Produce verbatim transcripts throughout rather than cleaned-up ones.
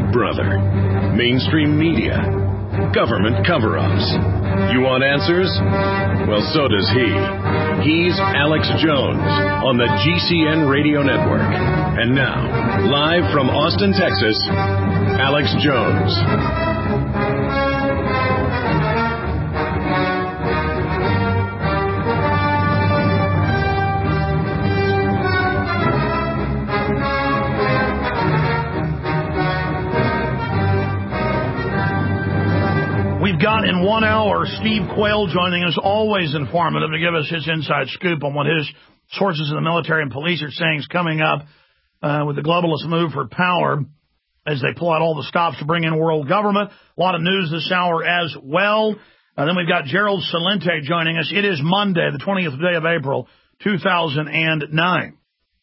Big Brother, mainstream media, government cover-ups. You want answers? Well, so does he. He's Alex Jones on the G C N Radio Network. And now, live from Austin, Texas, Alex Jones. We've got in one hour Steve Quayle joining us, always informative, to give us his inside scoop on what his sources in the military and police are saying is coming up uh, with the globalist move for power as they pull out all the stops to bring in world government. A lot of news this hour as well. Uh, then we've got Gerald Celente joining us. It is Monday, the twentieth day of April, two thousand nine.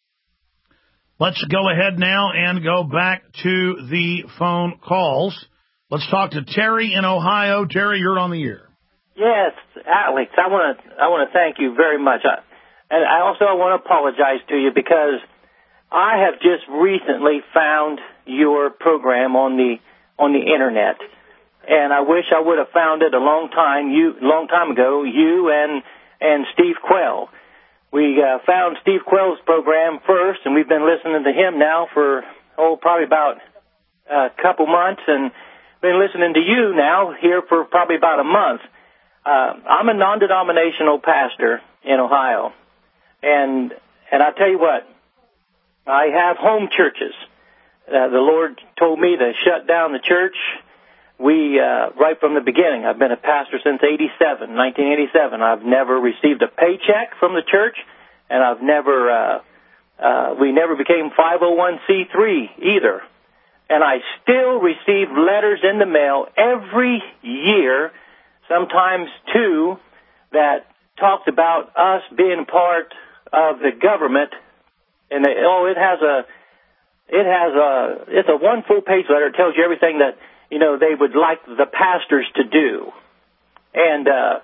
Let's go ahead now and go back to the phone calls. Let's talk to Terry in Ohio. Terry, you're on the air. Yes, Alex, I want to I want to thank you very much. I, and I also want to apologize to you because I have just recently found your program on the on the internet, and I wish I would have found it a long time you long time ago. You and and Steve Quayle. We uh, found Steve Quayle's program first, and we've been listening to him now for oh probably about a couple months, and been listening to you now here for probably about a month. Uh, I'm a non-denominational pastor in Ohio, and and I tell you what, I have home churches. Uh, the Lord told me to shut down the church. We uh, right from the beginning. I've been a pastor since eighty-seven, nineteen eighty-seven. I've never received a paycheck from the church, and I've never. Uh, uh, we never became five oh one c three either. And I still receive letters in the mail every year, sometimes two, that talked about us being part of the government. And they, oh, it has a, it has a, it's a one full page letter. It tells you everything that, you know, they would like the pastors to do. And, uh,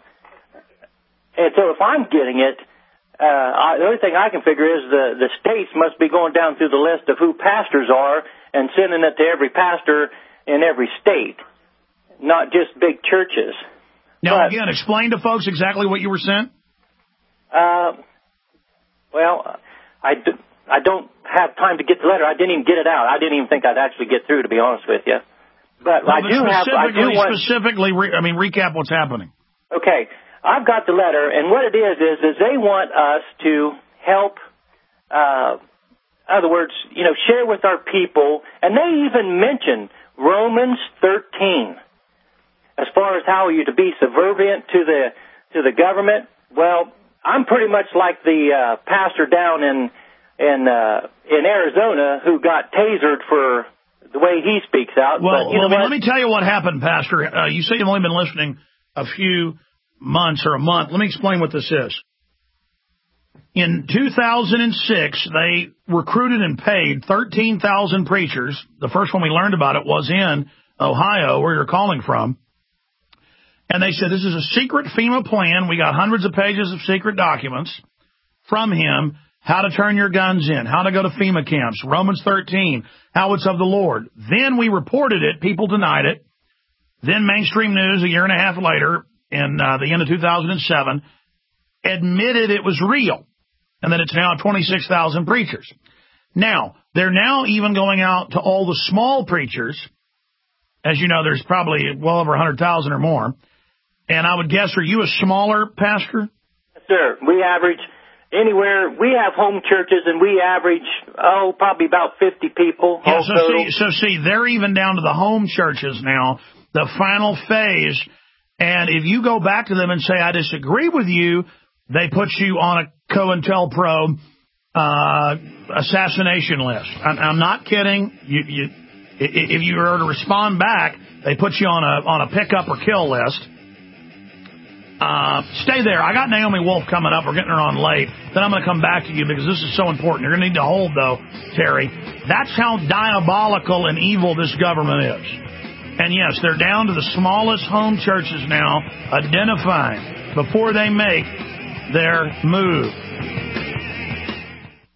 and so if I'm getting it, uh, I, the only thing I can figure is the, the states must be going down through the list of who pastors are and sending it to every pastor in every state, not just big churches. Now, but, again, explain to folks exactly what you were sent. Uh, well, I, do, I don't have time to get the letter. I didn't even get it out. I didn't even think I'd actually get through, to be honest with you. But well, I do have. I do want specifically. Re, I mean, recap what's happening. Okay, I've got the letter, and what it is is is they want us to help. Uh, In other words, you know, share with our people, and they even mention Romans thirteen as far as how you're to be subservient to the to the government. Well, I'm pretty much like the uh, pastor down in in uh, in Arizona who got tasered for the way he speaks out. Well, but, you well know let me tell you what happened, Pastor. Uh, you say you've only been listening a few months or a month. Let me explain what this is. In two thousand six, they recruited and paid thirteen thousand preachers. The first one we learned about it was in Ohio, where you're calling from. And they said, this is a secret FEMA plan. We got hundreds of pages of secret documents from him, how to turn your guns in, how to go to FEMA camps, Romans thirteen, how it's of the Lord. Then we reported it. People denied it. Then mainstream news a year and a half later, in uh, the end of two thousand seven, admitted it was real. And that it's now twenty-six thousand preachers. Now, they're now even going out to all the small preachers. As you know, there's probably well over one hundred thousand or more. And I would guess, are you a smaller pastor? Yes, sir. We average anywhere. We have home churches, and we average, oh, probably about fifty people. Yeah, so see, so see, they're even down to the home churches now, the final phase. And if you go back to them and say, I disagree with you, they put you on a COINTELPRO uh, assassination list. I'm, I'm not kidding. You, you, if you were to respond back, they put you on a on a pick up or kill list. Uh, stay there. I got Naomi Wolf coming up. We're getting her on late. Then I'm going to come back to you because this is so important. You're going to need to hold, though, Terry. That's how diabolical and evil this government is. And, yes, they're down to the smallest home churches now, identifying before they make their move.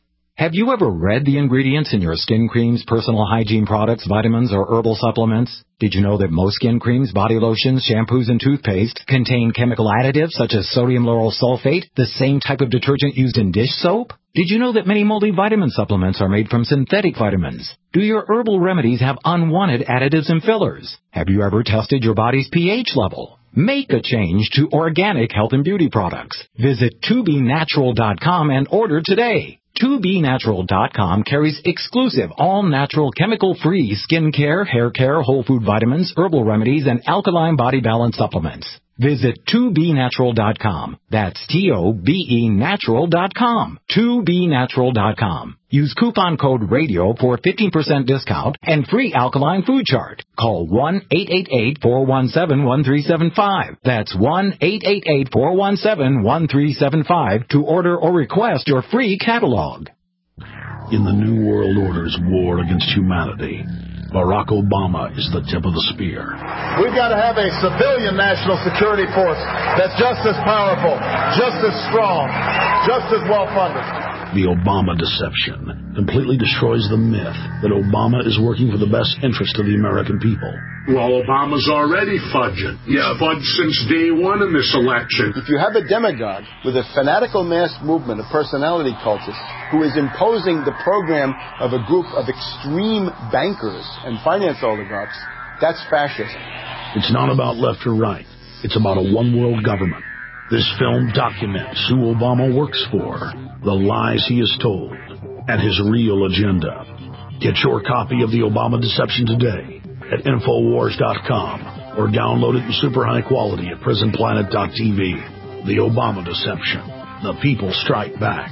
Have you ever read the ingredients in your skin creams, personal hygiene products, vitamins, or herbal supplements? Did you know that most skin creams, body lotions, shampoos, and toothpaste contain chemical additives such as sodium lauryl sulfate, the same type of detergent used in dish soap? Did you know that many multivitamin supplements are made from synthetic vitamins? Do your herbal remedies have unwanted additives and fillers? Have you ever tested your body's pH level? Make a change to organic health and beauty products. Visit two b natural dot com and order today. two b natural dot com carries exclusive, all-natural, chemical-free skincare, hair care, whole food vitamins, herbal remedies, and alkaline body balance supplements. Visit two b natural dot com. That's T O B E natural dot com. two b natural dot com. Use coupon code RADIO for fifteen percent discount and free alkaline food chart. Call one eight eight eight, four one seven, one three seven five. That's one eight eight eight, four one seven, one three seven five to order or request your free catalog. In the New World Order's war against humanity, Barack Obama is the tip of the spear. We've got to have a civilian national security force that's just as powerful, just as strong, just as well-funded. The Obama deception completely destroys the myth that Obama is working for the best interest of the American people. Well, Obama's already fudging. Yeah, fudged since day one in this election. If you have a demagogue with a fanatical mass movement of personality cultists who is imposing the program of a group of extreme bankers and finance oligarchs, that's fascism. It's not about left or right. It's about a one-world government. This film documents who Obama works for, the lies he has told, and his real agenda. Get your copy of The Obama Deception today at Infowars dot com or download it in super high quality at Prison Planet dot t v. The Obama Deception. The people strike back.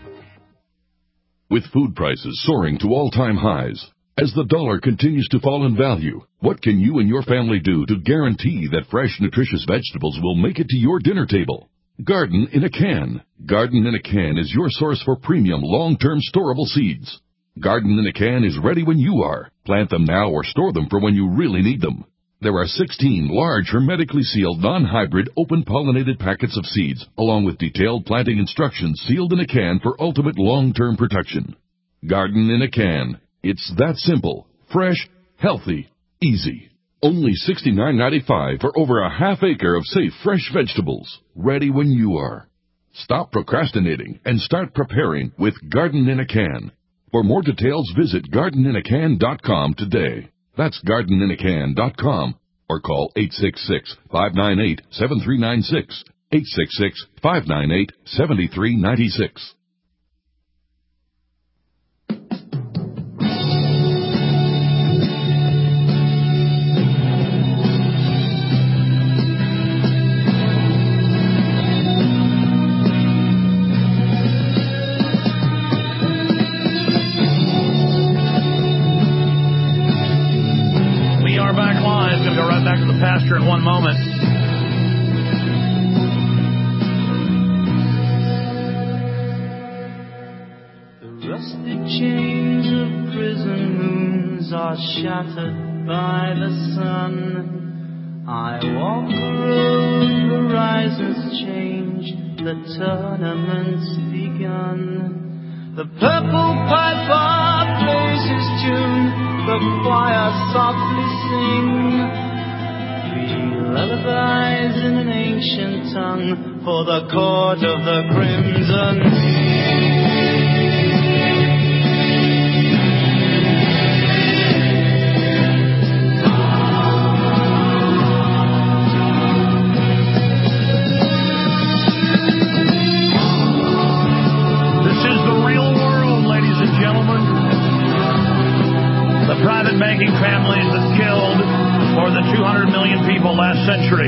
With food prices soaring to all-time highs, as the dollar continues to fall in value, what can you and your family do to guarantee that fresh, nutritious vegetables will make it to your dinner table? Garden in a Can. Garden in a Can is your source for premium, long-term storable seeds. Garden in a Can is ready when you are. Plant them now or store them for when you really need them. There are sixteen large, hermetically sealed, non-hybrid, open-pollinated packets of seeds, along with detailed planting instructions sealed in a can for ultimate long-term protection. Garden in a Can. It's that simple, fresh, healthy, easy. Only sixty-nine ninety-five for over a half acre of safe, fresh vegetables, ready when you are. Stop procrastinating and start preparing with Garden in a Can. For more details, visit garden in a can dot com today. That's garden in a can dot com or call eight six six, five nine eight, seven three nine six, eight six six, five nine eight, seven three nine six. Pastor in one moment. The rusted chains of prison moons are shattered by the sun. I walk the road, horizons change, the tournament's begun. The purple piper plays his tune, the choir softly sing. Lullabies in an ancient tongue for the court of the crimson. This is the real world, ladies and gentlemen. The private banking families that killed more than two hundred million people last century.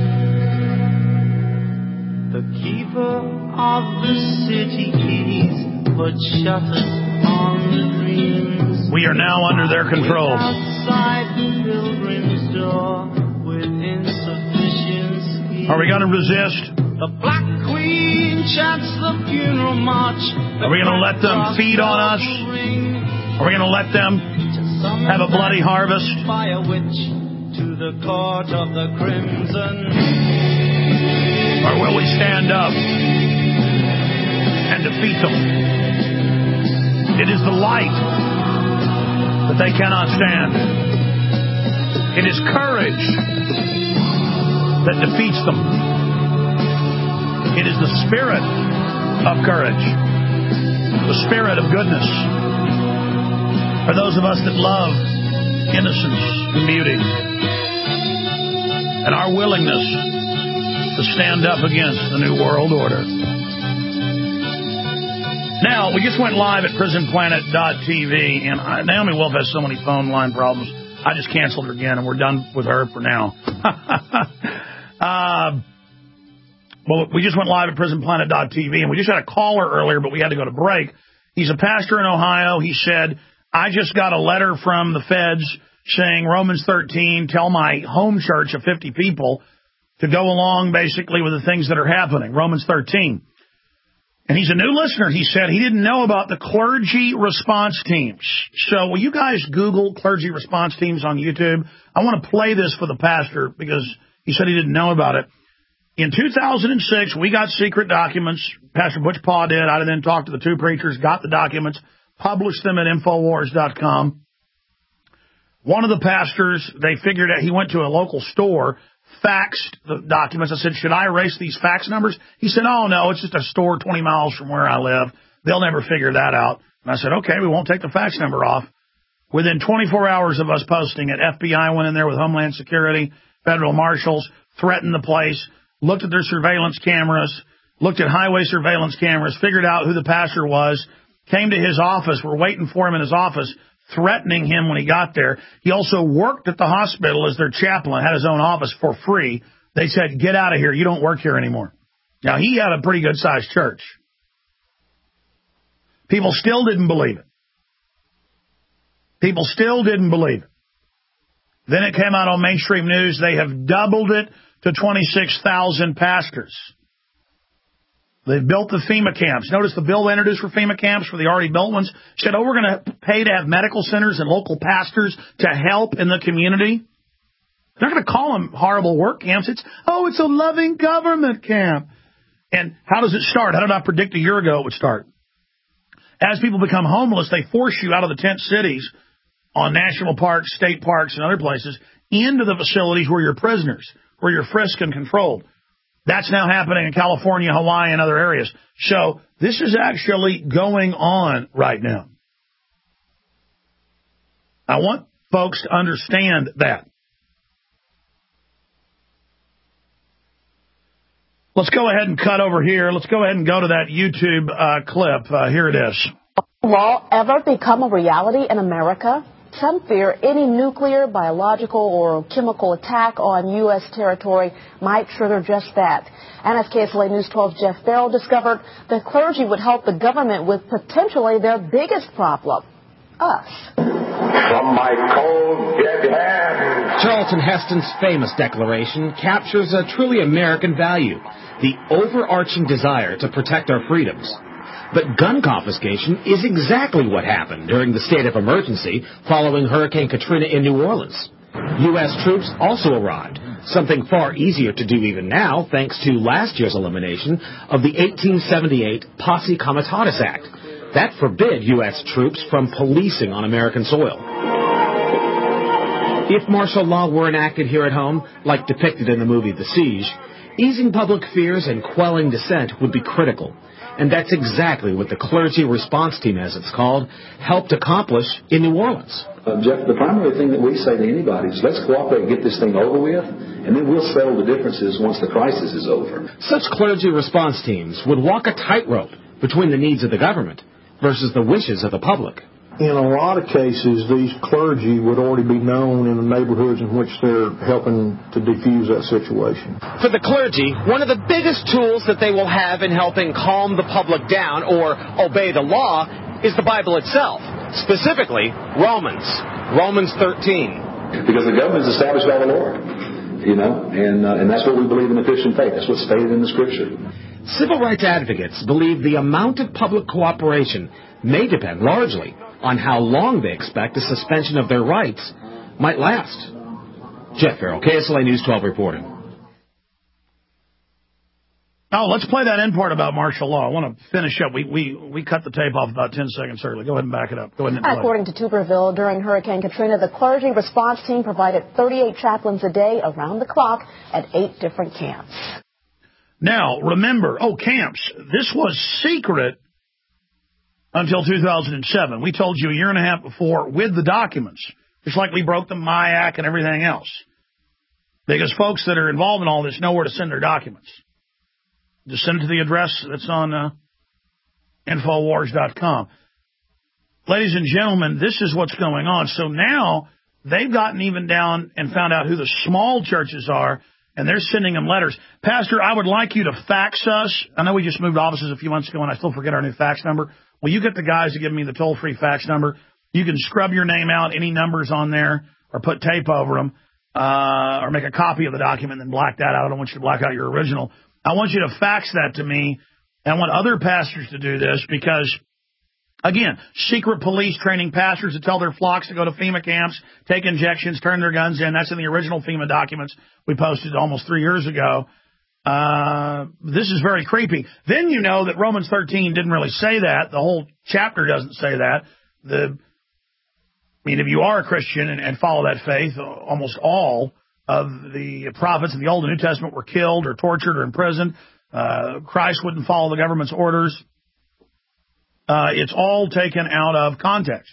The keeper of the city keys put shutters on the dreams. We are now under their control. Outside the pilgrim's door with insufficiency. Are we going to resist? The Black Queen chants the funeral march. Are we going to let them feed on us? Are we going to let them have a bloody harvest? By a witch. To the court of the crimson. Or will we stand up and defeat them? It is the light that they cannot stand. It is courage that defeats them. It is the spirit of courage, the spirit of goodness, for those of us that love innocence and beauty, and our willingness to stand up against the New World Order. Now, we just went live at prison planet dot t v, and I, Naomi Wolf has so many phone line problems, I just canceled her again, and we're done with her for now. uh, well, we just went live at prison planet dot t v, and we just had a caller earlier, but we had to go to break. He's a pastor in Ohio. He said, I just got a letter from the feds saying Romans thirteen, tell my home church of fifty people to go along basically with the things that are happening. Romans thirteen. And he's a new listener. He said he didn't know about the clergy response teams. So will you guys Google clergy response teams on YouTube? I want to play this for the pastor because he said he didn't know about it. In two thousand six, we got secret documents. Pastor Butch Paw did. I then talked to the two preachers, got the documents, published them at Infowars dot com. One of the pastors, they figured out, he went to a local store, faxed the documents. I said, should I erase these fax numbers? He said, oh, no, it's just a store twenty miles from where I live. They'll never figure that out. And I said, okay, we won't take the fax number off. Within twenty-four hours of us posting it, F B I went in there with Homeland Security, federal marshals, threatened the place, looked at their surveillance cameras, looked at highway surveillance cameras, figured out who the pastor was, came to his office. We're waiting for him in his office, threatening him when he got there. He also worked at the hospital as their chaplain, had his own office for free. They said, get out of here. You don't work here anymore. Now, he had a pretty good-sized church. People still didn't believe it. People still didn't believe it. Then it came out on mainstream news. They have doubled it to twenty-six thousand pastors. They've built the FEMA camps. Notice the bill they introduced for FEMA camps, for the already built ones, said, oh, we're going to pay to have medical centers and local pastors to help in the community. They're not going to call them horrible work camps. It's, oh, it's a loving government camp. And how does it start? How did I predict a year ago it would start? As people become homeless, they force you out of the tent cities on national parks, state parks, and other places into the facilities where you're prisoners, where you're frisked and controlled. That's now happening in California, Hawaii, and other areas. So this is actually going on right now. I want folks to understand that. Let's go ahead and cut over here. Let's go ahead and go to that YouTube uh, clip. Uh, here it is. Will law ever become a reality in America? Some fear any nuclear, biological, or chemical attack on U S territory might trigger just that. And as K S L A News twelve Jeff Farrell discovered, the clergy would help the government with potentially their biggest problem, us. From my cold, dead hand. Charlton Heston's famous declaration captures a truly American value, the overarching desire to protect our freedoms. But gun confiscation is exactly what happened during the state of emergency following Hurricane Katrina in New Orleans. U S troops also arrived, something far easier to do even now thanks to last year's elimination of the eighteen seventy-eight Posse Comitatus Act. That forbid U S troops from policing on American soil. If martial law were enacted here at home, like depicted in the movie The Siege, easing public fears and quelling dissent would be critical. And that's exactly what the clergy response team, as it's called, helped accomplish in New Orleans. Uh, Jeff, the primary thing that we say to anybody is let's cooperate and get this thing over with, and then we'll settle the differences once the crisis is over. Such clergy response teams would walk a tightrope between the needs of the government versus the wishes of the public. In a lot of cases, these clergy would already be known in the neighborhoods in which they're helping to defuse that situation. For the clergy, one of the biggest tools that they will have in helping calm the public down or obey the law is the Bible itself, specifically Romans, Romans thirteen. Because the government is established by the Lord, you know, and, uh, and that's what we believe in the Christian faith. That's what's stated in the Scripture. Civil rights advocates believe the amount of public cooperation may depend largely on how long they expect a suspension of their rights might last. Jeff Farrell, K S L A News twelve reporting. Oh, let's play that end part about martial law. I want to finish up. We we we cut the tape off about ten seconds early. Go ahead and back it up. Go ahead and play. According to Tuberville, during Hurricane Katrina, the clergy response team provided thirty-eight chaplains a day around the clock at eight different camps. Now, remember, oh, camps. This was secret until two thousand seven. We told you a year and a half before with the documents, just like we broke the M I A C and everything else. Because folks that are involved in all this know where to send their documents. Just send it to the address that's on uh, Infowars dot com. Ladies and gentlemen, this is what's going on. So now they've gotten even down and found out who the small churches are, and they're sending them letters. Pastor, I would like you to fax us. I know we just moved offices a few months ago, and I still forget our new fax number. Well, you get the guys to give me the toll-free fax number. You can scrub your name out, any numbers on there, or put tape over them, uh, or make a copy of the document and then black that out. I don't want you to black out your original. I want you to fax that to me. And I want other pastors to do this because, again, secret police training pastors to tell their flocks to go to FEMA camps, take injections, turn their guns in. That's in the original FEMA documents we posted almost three years ago. Uh, this is very creepy. Then you know that Romans thirteen didn't really say that. The whole chapter doesn't say that. The, I mean, if you are a Christian and, and follow that faith, almost all of the prophets in the Old and New Testament were killed or tortured or imprisoned. Uh, Christ wouldn't follow the government's orders. Uh, it's all taken out of context.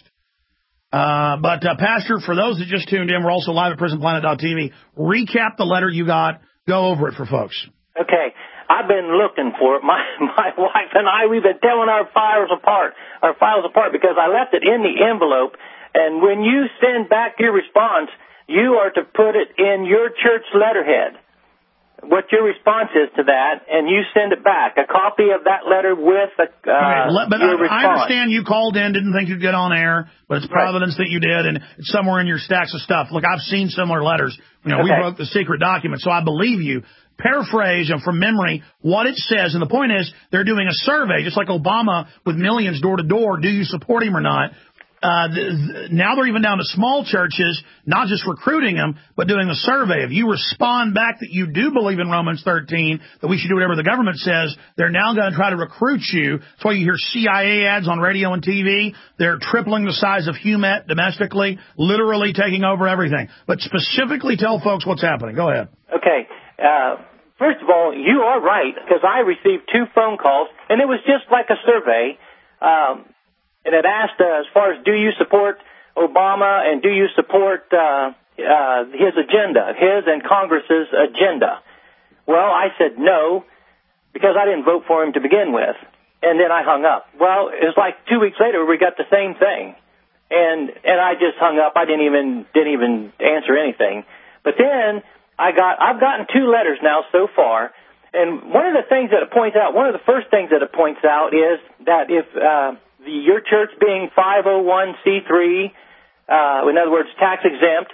Uh, but, uh, Pastor, for those that just tuned in, we're also live at prison planet dot t v. Recap the letter you got. Go over it for folks. Okay. I've been looking for it. My my wife and I, we've been tearing our files apart, our files apart, because I left it in the envelope. And when you send back your response, you are to put it in your church letterhead, what your response is to that, and you send it back, a copy of that letter with a, uh, right. But your I, response. I understand you called in, didn't think you'd get on air, but it's providence right. that you did, and it's somewhere in your stacks of stuff. Look, I've seen similar letters. You know, okay. We broke the secret document, so I believe you. Paraphrase and from memory what it says, and the point is they're doing a survey, just like Obama with millions door to door. Do you support him or not? Uh, th- th- now they're even down to small churches, not just recruiting them, but doing the survey. If you respond back that you do believe in Romans thirteen, that we should do whatever the government says, they're now going to try to recruit you. That's why you hear C I A ads on radio and T V. They're tripling the size of Humet domestically, literally taking over everything. But specifically tell folks what's happening. Go ahead. Okay. Uh, first of all, you are right, because I received two phone calls, and it was just like a survey. Um, And it asked, uh, as far as do you support Obama and do you support uh, uh, his agenda, his and Congress's agenda? Well, I said no, because I didn't vote for him to begin with. And then I hung up. Well, it was like two weeks later we got the same thing, and and I just hung up. I didn't even didn't even answer anything. But then I got I've gotten two letters now so far, and one of the things that it points out, one of the first things that it points out is that if uh, The, your church being five oh one c three, uh, in other words, tax exempt,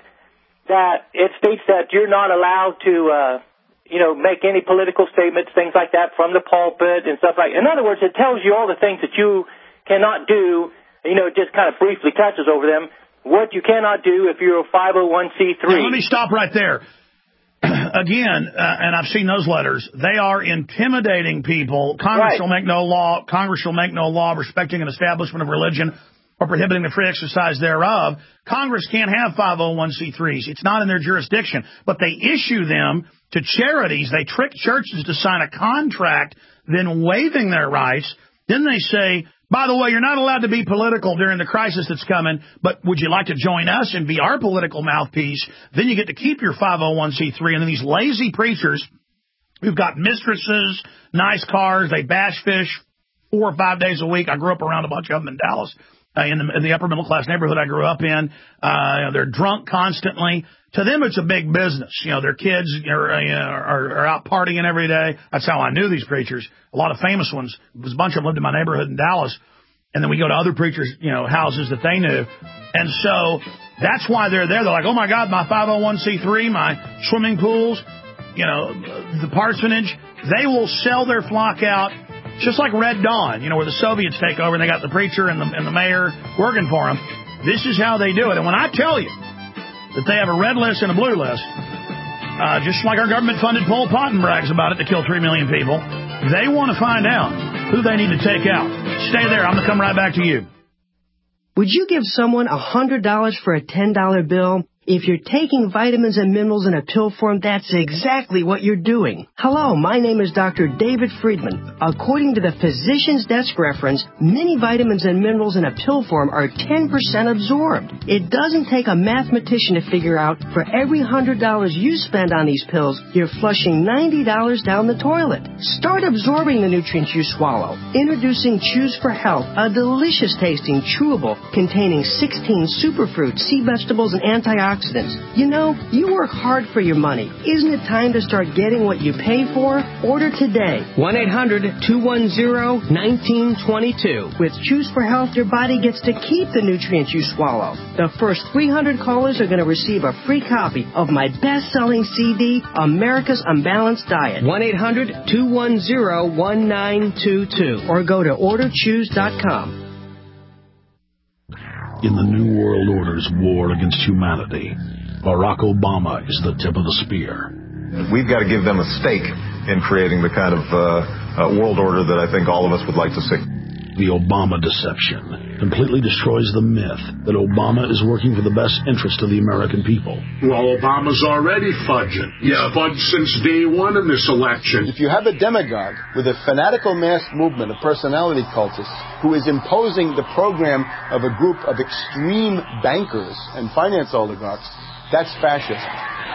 that it states that you're not allowed to, uh, you know, make any political statements, things like that from the pulpit and stuff like that. In other words, it tells you all the things that you cannot do, you know, it just kind of briefly touches over them, what you cannot do if you're a five oh one c three. Now, let me stop right there. Again, uh, and I've seen those letters, they are intimidating people. Congress right. will make no law. Congress will make no law respecting an establishment of religion or prohibiting the free exercise thereof. Congress can't have five oh one c threes. It's not in their jurisdiction. But they issue them to charities. They trick churches to sign a contract, then waiving their rights. Then they say, by the way, you're not allowed to be political during the crisis that's coming, but would you like to join us and be our political mouthpiece? Then you get to keep your five oh one c three. And then these lazy preachers who've got mistresses, nice cars, they bash fish four or five days a week. I grew up around a bunch of them in Dallas, uh, in, the, in the upper middle class neighborhood I grew up in. Uh, they're drunk constantly. To them, it's a big business. You know, their kids are, are, are out partying every day. That's how I knew these preachers. A lot of famous ones. There was a bunch of them lived in my neighborhood in Dallas. And then we go to other preachers, you know, houses that they knew. And so that's why they're there. They're like, oh, my God, my five oh one c three, my swimming pools, you know, the parsonage. They will sell their flock out just like Red Dawn, you know, where the Soviets take over and they got the preacher and the, and the mayor working for them. This is how they do it. And when I tell you that they have a red list and a blue list, uh, just like our government funded Pol Pot and brags about it to kill three million people, They want to find out who they need to take out. Stay there. I'm going to come right back to you. Would you give someone one hundred dollars for a ten dollar bill? If you're taking vitamins and minerals in a pill form, that's exactly what you're doing. Hello, my name is Doctor David Friedman. According to the Physician's Desk reference, many vitamins and minerals in a pill form are ten percent absorbed. It doesn't take a mathematician to figure out for every one hundred dollars you spend on these pills, you're flushing ninety dollars down the toilet. Start absorbing the nutrients you swallow. Introducing Choose for Health, a delicious tasting chewable containing sixteen superfruits, sea vegetables, and antioxidants. You know, you work hard for your money. Isn't it time to start getting what you pay for? Order today. one eight hundred two one zero one nine two two. With Choose for Health, your body gets to keep the nutrients you swallow. The first three hundred callers are going to receive a free copy of my best-selling C D, America's Unbalanced Diet. one eight hundred two one zero one nine two two. Or go to order choose dot com. In the New World Order's war against humanity, Barack Obama is the tip of the spear. We've got to give them a stake in creating the kind of uh, uh, world order that I think all of us would like to see. The Obama deception completely destroys the myth that Obama is working for the best interest of the American people. Well, Obama's already fudging. He's yeah. fudged since day one in this election. If you have a demagogue with a fanatical mass movement of personality cultists who is imposing the program of a group of extreme bankers and finance oligarchs, that's fascism.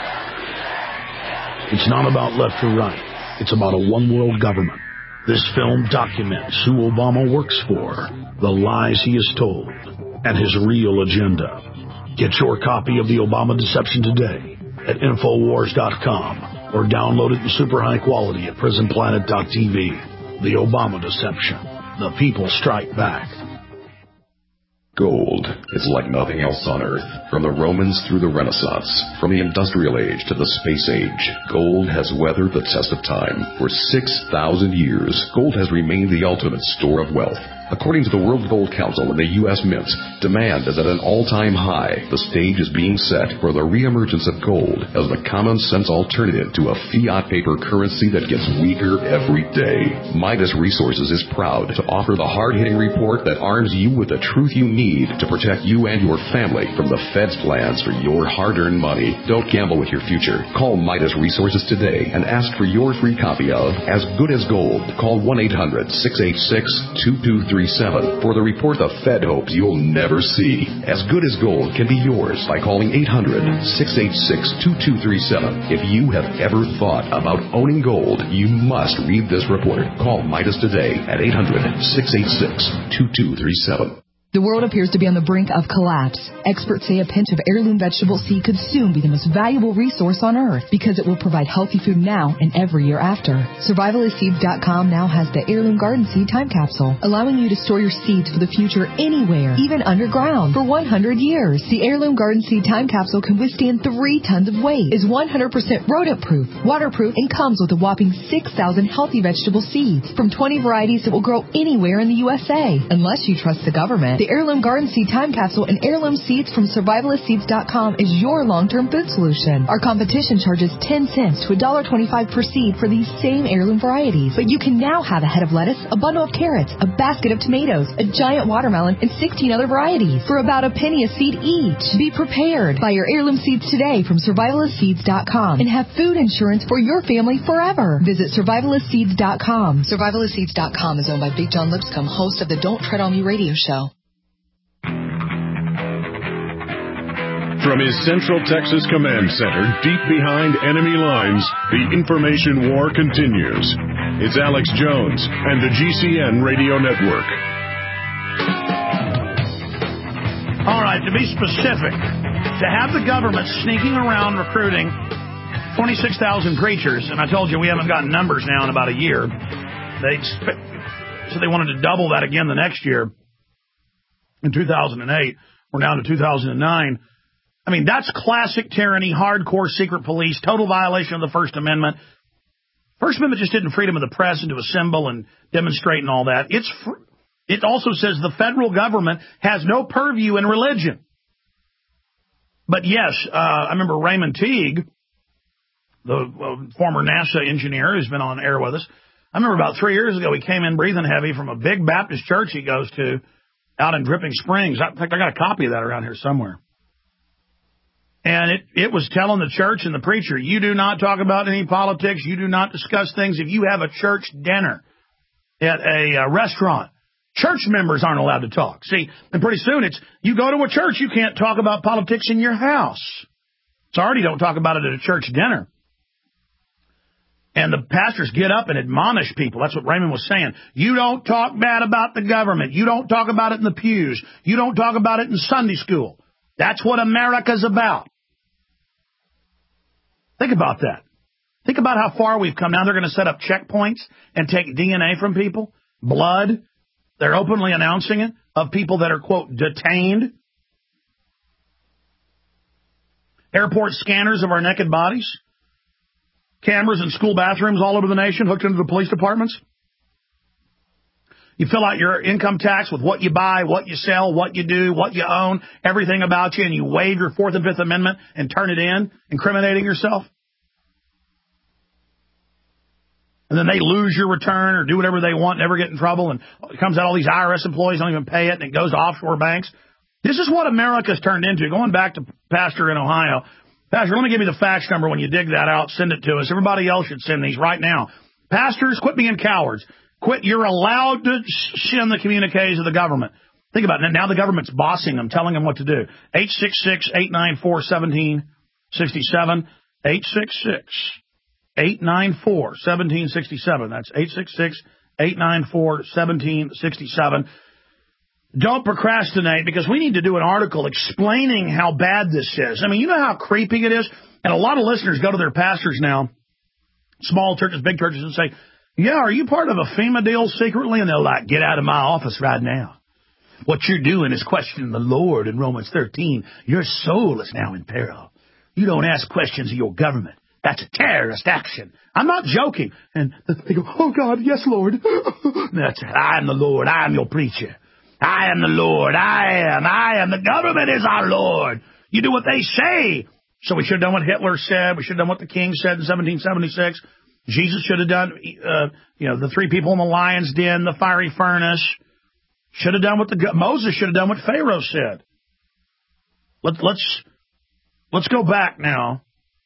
It's not about left or right. It's about a one-world government. This film documents who Obama works for, the lies he has told, and his real agenda. Get your copy of The Obama Deception today at Infowars dot com or download it in super high quality at Prison Planet dot T V. The Obama Deception. The people strike back. Gold is like nothing else on Earth. From the Romans through the Renaissance, from the Industrial Age to the Space Age, gold has weathered the test of time. For six thousand years, gold has remained the ultimate store of wealth. According to the World Gold Council and the U S Mint, demand is at an all-time high. The stage is being set for the reemergence of gold as the common-sense alternative to a fiat paper currency that gets weaker every day. Midas Resources is proud to offer the hard-hitting report that arms you with the truth you need to protect you and your family from the Fed's plans for your hard-earned money. Don't gamble with your future. Call Midas Resources today and ask for your free copy of As Good as Gold. Call one eight hundred six eight six two two three seven for the report the Fed hopes you'll never see. As Good as Gold can be yours by calling eight hundred six eight six two two three seven. If you have ever thought about owning gold, you must read this report. Call Midas today at eight hundred six eight six two two three seven. The world appears to be on the brink of collapse. Experts say a pinch of heirloom vegetable seed could soon be the most valuable resource on Earth because it will provide healthy food now and every year after. Survivalist Seeds dot com now has the Heirloom Garden Seed Time Capsule, allowing you to store your seeds for the future anywhere, even underground, for one hundred years. The Heirloom Garden Seed Time Capsule can withstand three tons of weight, is one hundred percent rodent-proof, waterproof, and comes with a whopping six thousand healthy vegetable seeds from twenty varieties that will grow anywhere in the U S A. Unless you trust the government, the Heirloom Garden Seed Time Capsule and heirloom seeds from Survivalist Seeds dot com is your long-term food solution. Our competition charges ten cents to one dollar twenty-five per seed for these same heirloom varieties. But you can now have a head of lettuce, a bundle of carrots, a basket of tomatoes, a giant watermelon, and sixteen other varieties for about a penny a seed each. Be prepared. Buy your heirloom seeds today from Survivalist Seeds dot com and have food insurance for your family forever. Visit Survivalist Seeds dot com. Survivalist Seeds dot com is owned by Big John Lipscomb, host of the Don't Tread on Me radio show. From his Central Texas Command Center, deep behind enemy lines, the information war continues. It's Alex Jones and the G C N Radio Network. All right, to be specific, to have the government sneaking around recruiting twenty-six thousand preachers, and I told you we haven't gotten numbers now in about a year. They expect, so they wanted to double that again the next year. In two thousand eight, we're down to two thousand nine. I mean, that's classic tyranny, hardcore secret police, total violation of the First Amendment. First Amendment just didn't freedom of the press and to assemble and demonstrate and all that. It's fr- It also says the federal government has no purview in religion. But yes, uh, I remember Raymond Teague, the uh, former NASA engineer who's been on air with us, I remember about three years ago, he came in breathing heavy from a big Baptist church he goes to out in Dripping Springs. In fact, I got a copy of that around here somewhere. And it, it was telling the church and the preacher, you do not talk about any politics. You do not discuss things. If you have a church dinner at a, a restaurant, church members aren't allowed to talk. See, and pretty soon it's, you go to a church, you can't talk about politics in your house. Sorry, don't talk about it at a church dinner. And the pastors get up and admonish people. That's what Raymond was saying. You don't talk bad about the government. You don't talk about it in the pews. You don't talk about it in Sunday school. That's what America's about. Think about that. Think about how far we've come. Now they're going to set up checkpoints and take D N A from people, blood. They're openly announcing it, of people that are, quote, detained. Airport scanners of our naked bodies. Cameras in school bathrooms all over the nation hooked into the police departments. You fill out your income tax with what you buy, what you sell, what you do, what you own, everything about you, and you waive your Fourth and Fifth Amendment and turn it in, incriminating yourself. And then they lose your return or do whatever they want, never get in trouble, and it comes out all these I R S employees don't even pay it, and it goes to offshore banks. This is what America's turned into. Going back to Pastor in Ohio. Pastor, let me give you the fax number. When you dig that out, send it to us. Everybody else should send these right now. Pastors, quit being cowards. Quit. You're allowed to send the communiques of the government. Think about it. Now the government's bossing them, telling them what to do. eight six six, eight nine four, one seven six seven. eight six six, eight nine four, one seven six seven. That's eight six six, eight nine four, one seven six seven. Don't procrastinate, because we need to do an article explaining how bad this is. I mean, you know how creepy it is? And a lot of listeners go to their pastors now, small churches, big churches, and say, yeah, are you part of a FEMA deal secretly? And they're like, get out of my office right now. What you're doing is questioning the Lord in Romans thirteen. Your soul is now in peril. You don't ask questions of your government. That's a terrorist action. I'm not joking. And they go, oh, God, yes, Lord. That's it. I am the Lord. I am your preacher. I am the Lord. I am. I am. The government is our Lord. You do what they say. So we should have done what Hitler said. We should have done what the king said in seventeen seventy-six. Jesus should have done, uh, you know, the three people in the lion's den, the fiery furnace. Should have done what the Moses should have done what Pharaoh said. Let, let's let's go back now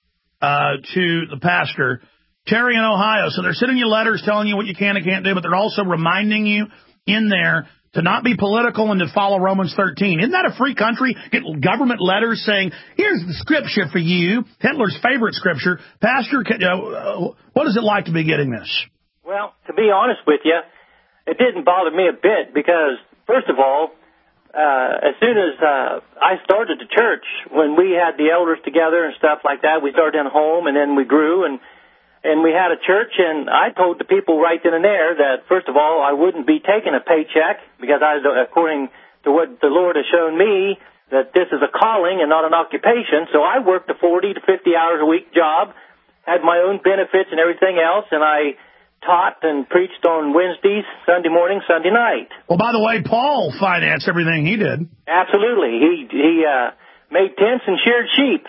uh, to the pastor, Terry in Ohio. So they're sending you letters telling you what you can and can't do, but they're also reminding you in there to not be political and to follow Romans thirteen. Isn't that a free country? Get government letters saying, here's the scripture for you, Hitler's favorite scripture. Pastor, uh, what is it like to be getting this? Well, to be honest with you, it didn't bother me a bit because, first of all, uh, as soon as uh, I started the church, when we had the elders together and stuff like that, we started in home and then we grew and And we had a church, and I told the people right then and there that, first of all, I wouldn't be taking a paycheck because, I, according to what the Lord has shown me, that this is a calling and not an occupation. So I worked a forty to fifty hours a week job, had my own benefits and everything else, and I taught and preached on Wednesdays, Sunday morning, Sunday night. Well, by the way, Paul financed everything he did. Absolutely. He, he uh, made tents and sheared sheep.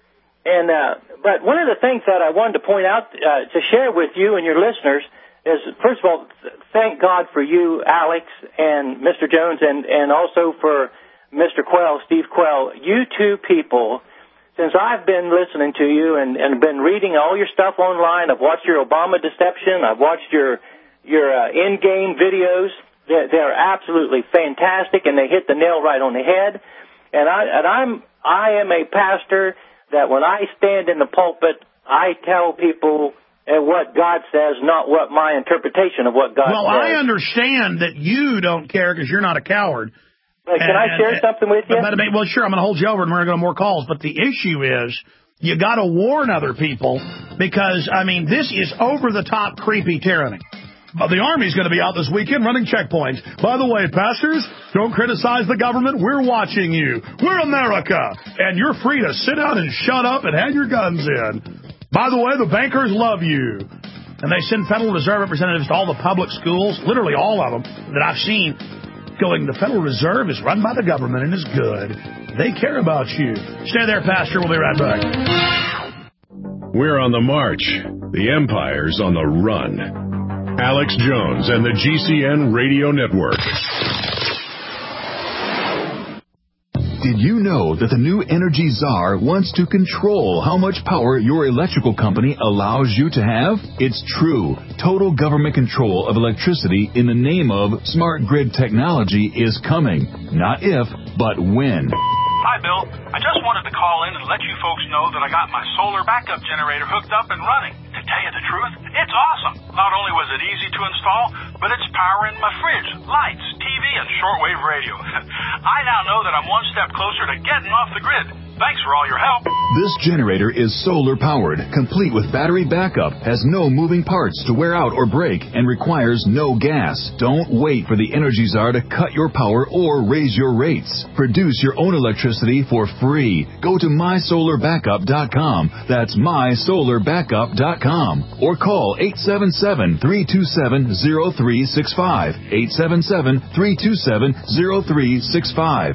And uh, but one of the things that I wanted to point out uh, to share with you and your listeners is, first of all, thank God for you, Alex, and Mister Jones, and, and also for Mister Quell, Steve Quell. You two people, since I've been listening to you and, and been reading all your stuff online, I've watched your Obama deception, I've watched your your uh, in-game videos. They're, they're absolutely fantastic, and they hit the nail right on the head. And I and I'm I am a pastor that when I stand in the pulpit, I tell people what God says, not what my interpretation of what God well, says. Well, I understand that you don't care because you're not a coward. But can and, I share and, something with you? But, but, well, sure, I'm going to hold you over and we're going to go to more calls. But the issue is you got to warn other people because, I mean, this is over-the-top creepy tyranny. But the Army's going to be out this weekend running checkpoints. By the way, pastors, don't criticize the government. We're watching you. We're America. And you're free to sit down and shut up and have your guns in. By the way, the bankers love you. And they send Federal Reserve representatives to all the public schools, literally all of them that I've seen, going, the Federal Reserve is run by the government and is good. They care about you. Stay there, Pastor. We'll be right back. We're on the march. The empire's on the run. Alex Jones and the G C N Radio Network. Did you know that the new Energy Czar wants to control how much power your electrical company allows you to have? It's true. Total government control of electricity in the name of smart grid technology is coming. Not if, but when. Hi, Bill. I just wanted to call in and let you folks know that I got my solar backup generator hooked up and running. To tell you the truth, it's awesome. Not only was it easy to install, but it's powering my fridge, lights, T V, and shortwave radio. I now know that I'm one step closer to getting off the grid. Thanks for all your help. This generator is solar-powered, complete with battery backup, has no moving parts to wear out or break, and requires no gas. Don't wait for the Energy Czar to cut your power or raise your rates. Produce your own electricity for free. Go to my solar backup dot com. That's my solar backup dot com. Or call eight seven seven, three two seven, zero three six five. eight seven seven, three two seven, zero three six five.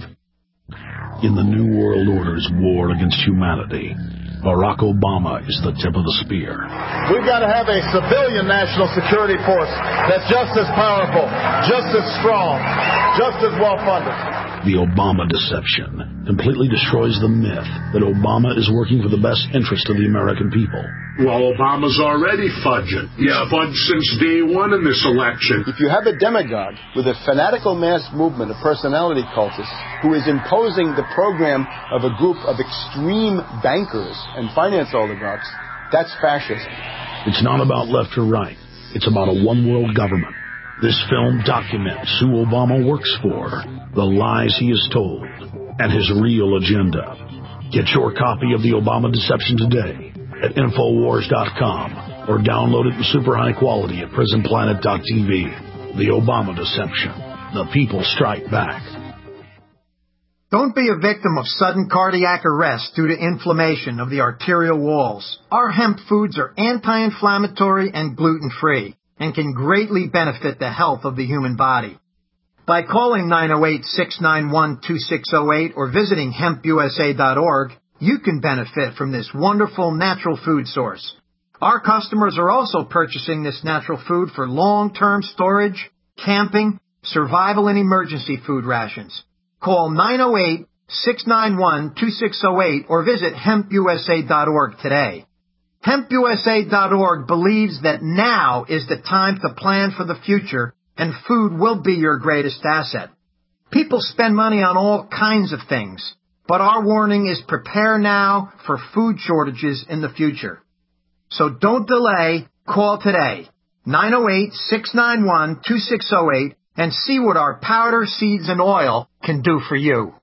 In the New World Order's war against humanity, Barack Obama is the tip of the spear. We've got to have a civilian national security force that's just as powerful, just as strong, just as well-funded. The Obama deception completely destroys the myth that Obama is working for the best interest of the American people. Well, Obama's already fudging. He's yeah. fudged since day one in this election. If you have a demagogue with a fanatical mass movement of personality cultists who is imposing the program of a group of extreme bankers and finance oligarchs, that's fascism. It's not about left or right. It's about a one-world government. This film documents who Obama works for, the lies he has told, and his real agenda. Get your copy of The Obama Deception today at Infowars dot com or download it in super high quality at Prison Planet dot T V. The Obama Deception. The people strike back. Don't be a victim of sudden cardiac arrest due to inflammation of the arterial walls. Our hemp foods are anti-inflammatory and gluten-free and can greatly benefit the health of the human body. By calling nine oh eight, six nine one, two six oh eight or visiting hemp U S A dot org, you can benefit from this wonderful natural food source. Our customers are also purchasing this natural food for long-term storage, camping, survival, and emergency food rations. Call nine oh eight, six nine one, two six oh eight or visit hemp U S A dot org today. hemp U S A dot org believes that now is the time to plan for the future, and food will be your greatest asset. People spend money on all kinds of things, but our warning is prepare now for food shortages in the future. So don't delay, call today, nine oh eight, six nine one, two six oh eight, and see what our powder, seeds, and oil can do for you.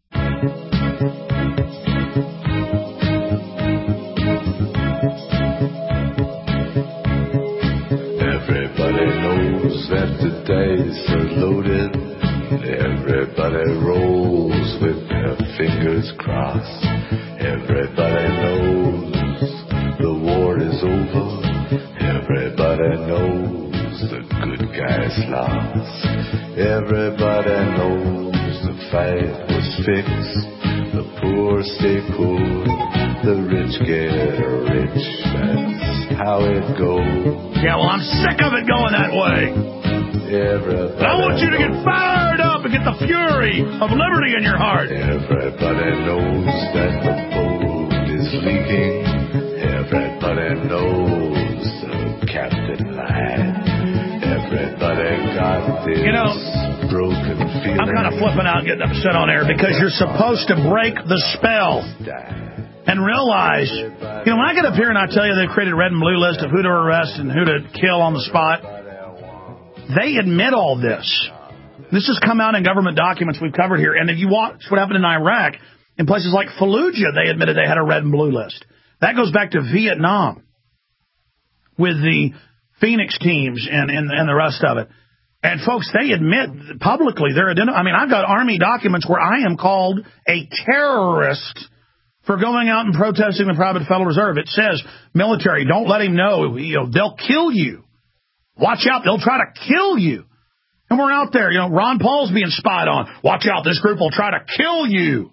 Everybody knows that the dice are loaded. Everybody rolls with their fingers crossed. Everybody knows the war is over. Everybody knows the good guys lost. Everybody knows the fight was fixed. The poor stay poor, the rich get rich. That's how it goes. Yeah, well, I'm sick of it going that way. Everybody I want you to get fired up and get the fury of liberty in your heart. Everybody knows that the boat is leaking. Everybody knows the captain lied. Everybody got this you know, broken feeling. I'm kind of flipping out and getting upset on air because you're supposed to break the spell and realize, you know, when I get up here and I tell you they've created a red and blue list of who to arrest and who to kill on the spot, they admit all this. This has come out in government documents we've covered here. And if you watch what happened in Iraq, in places like Fallujah, they admitted they had a red and blue list. That goes back to Vietnam with the Phoenix teams and, and, and the rest of it. And, folks, they admit publicly they're identifying. I mean, I've got Army documents where I am called a terrorist for going out and protesting the private Federal Reserve. It says, military, don't let him know. You know, they'll kill you. Watch out, they'll try to kill you. And we're out there, you know, Ron Paul's being spied on. Watch out, this group will try to kill you.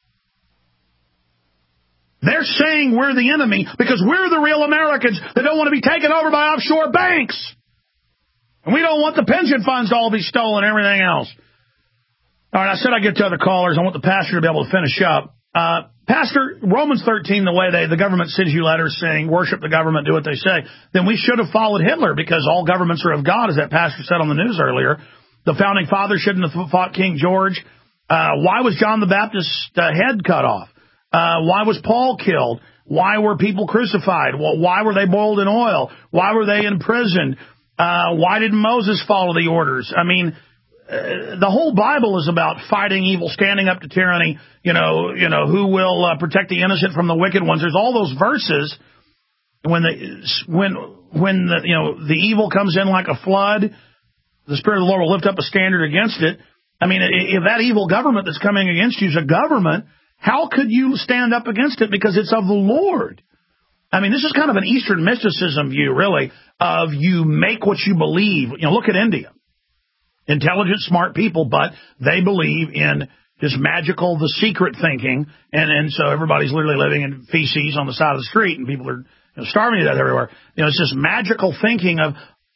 They're saying we're the enemy because we're the real Americans that don't want to be taken over by offshore banks. And we don't want the pension funds to all be stolen and everything else. All right, I said I'd get to other callers. I want the pastor to be able to finish up. Uh, Pastor, Romans thirteen, the way they, the government sends you letters saying, worship the government, do what they say, then we should have followed Hitler because all governments are of God, as that pastor said on the news earlier. The founding fathers shouldn't have fought King George. Uh, why was John the Baptist's uh, head cut off? Uh, why was Paul killed? Why were people crucified? Well, why were they boiled in oil? Why were they imprisoned? Uh, why didn't Moses follow the orders? I mean, uh, the whole Bible is about fighting evil, standing up to tyranny, you know, you know, who will uh, protect the innocent from the wicked ones. There's all those verses when the, when, when the, you know, the evil comes in like a flood, the Spirit of the Lord will lift up a standard against it. I mean, if that evil government that's coming against you is a government, how could you stand up against it? Because it's of the Lord. I mean, this is kind of an Eastern mysticism view, really, of you make what you believe. You know, look at India. Intelligent, smart people, but they believe in this magical, the secret thinking, and, and so everybody's literally living in feces on the side of the street, and people are you know, starving to death everywhere. You know, it's this magical thinking of...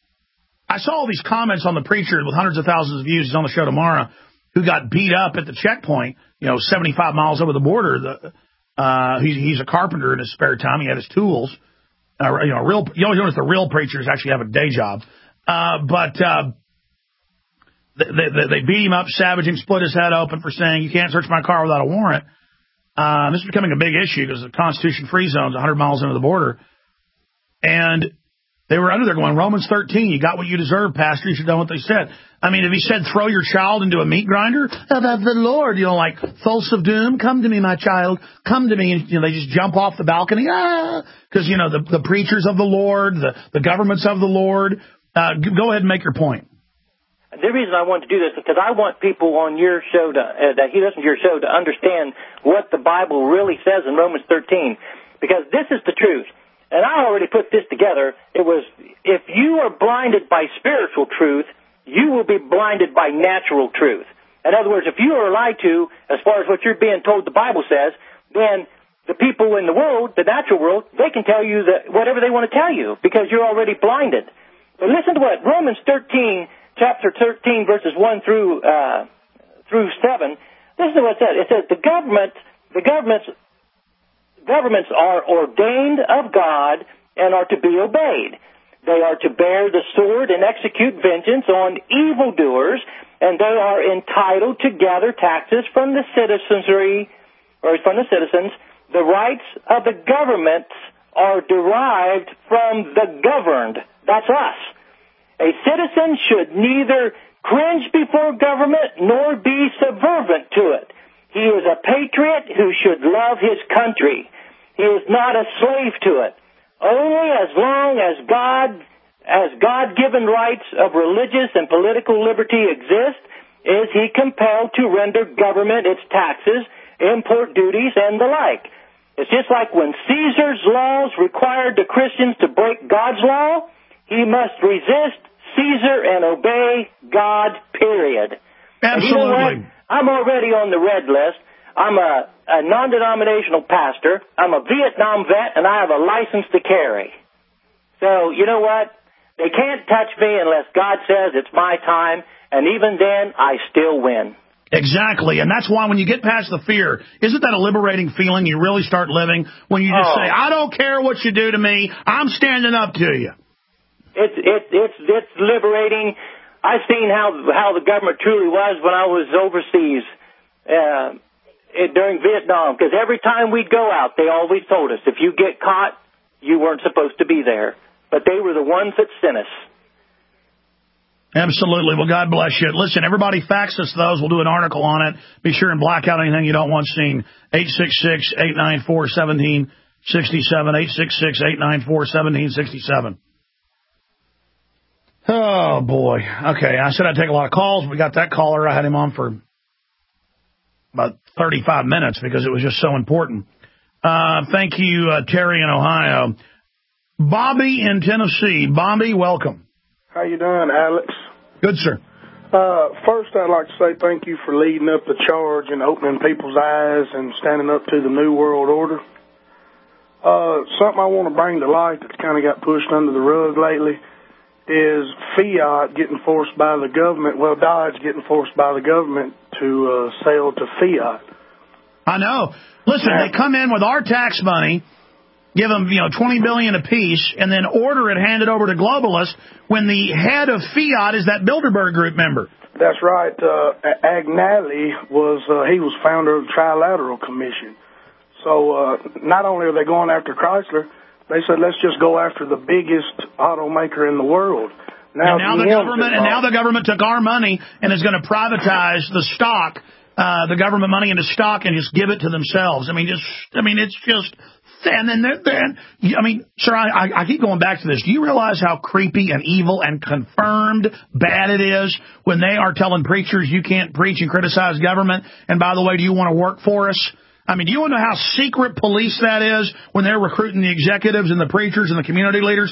I saw all these comments on the preacher with hundreds of thousands of views. He's on the show tomorrow, who got beat up at the checkpoint, you know, seventy-five miles over the border. The, uh, he's, he's a carpenter in his spare time. He had his tools. Uh, you know, real, you know, the real preachers actually have a day job. Uh, but, uh, they, they, they beat him up, savaged him, split his head open for saying, you can't search my car without a warrant. Uh, this is becoming a big issue because the Constitution free zone is one hundred miles into the border. And they were under there going, Romans thirteen, you got what you deserve, Pastor. You should have done what they said. I mean, if he said, throw your child into a meat grinder, about the Lord, you know, like, Thulse of Doom, come to me, my child, come to me. And, you know, they just jump off the balcony, ah, because, you know, the, the preachers of the Lord, the, the governments of the Lord. Uh, go ahead and make your point. The reason I want to do this is because I want people on your show to, uh, that he listen to your show to understand what the Bible really says in Romans thirteen, because this is the truth. And I already put this together. It was, if you are blinded by spiritual truth, you will be blinded by natural truth. In other words, if you are lied to, as far as what you're being told the Bible says, then the people in the world, the natural world, they can tell you that whatever they want to tell you because you're already blinded. But listen to what Romans thirteen, chapter thirteen, verses one through uh, through seven. Listen to what it says. It says the government, the governments, governments are ordained of God and are to be obeyed. They are to bear the sword and execute vengeance on evildoers, and they are entitled to gather taxes from the citizenry, or from the citizens. The rights of the governments are derived from the governed. That's us. A citizen should neither cringe before government nor be subservient to it. He is a patriot who should love his country. He is not a slave to it. Only as long as God, as God-given rights of religious and political liberty exist, is he compelled to render government its taxes, import duties, and the like. It's just like when Caesar's laws required the Christians to break God's law, he must resist Caesar and obey God, period. Absolutely. And you know what? I'm already on the red list. I'm a, a non-denominational pastor. I'm a Vietnam vet, and I have a license to carry. So, you know what? They can't touch me unless God says it's my time, and even then, I still win. Exactly, and that's why when you get past the fear, isn't that a liberating feeling? You really start living when you just oh. say, I don't care what you do to me. I'm standing up to you. It's it's it's it's liberating. I've seen how how the government truly was when I was overseas uh, it, during Vietnam. Because every time we'd go out, they always told us, if you get caught, you weren't supposed to be there. But they were the ones that sent us. Absolutely. Well, God bless you. Listen, everybody fax us those. We'll do an article on it. Be sure and black out anything you don't want seen. eight six six, eight nine four, one seven six seven. eight six six, eight nine four, one seven six seven. Oh, boy. Okay, I said I'd take a lot of calls. We got that caller. I had him on for about thirty-five minutes because it was just so important. Uh, thank you, uh, Terry in Ohio. Bobby in Tennessee. Bobby, welcome. How you doing, Alex? Good, sir. Uh, first, I'd like to say thank you for leading up the charge and opening people's eyes and standing up to the New World Order. Uh, something I want to bring to light that's kind of got pushed under the rug lately is fiat getting forced by the government. Well, Dodge getting forced by the government to uh, sell to fiat. I know. Listen, they come in with our tax money, give them, you know, twenty billion dollars apiece, and then order it handed over to globalists when the head of fiat is that Bilderberg Group member. That's right. Uh, Agnelli was, uh, he was founder of the Trilateral Commission. So uh, not only are they going after Chrysler, they said, let's just go after the biggest automaker in the world. Now, and now the government, and now the government took our money and is going to privatize the stock, uh, the government money into stock, and just give it to themselves. I mean, just, I mean, it's just, and then, then, I mean, sir, I, I keep going back to this. Do you realize how creepy and evil and confirmed bad it is when they are telling preachers you can't preach and criticize government? And by the way, do you want to work for us? I mean, do you want to know how secret police that is when they're recruiting the executives and the preachers and the community leaders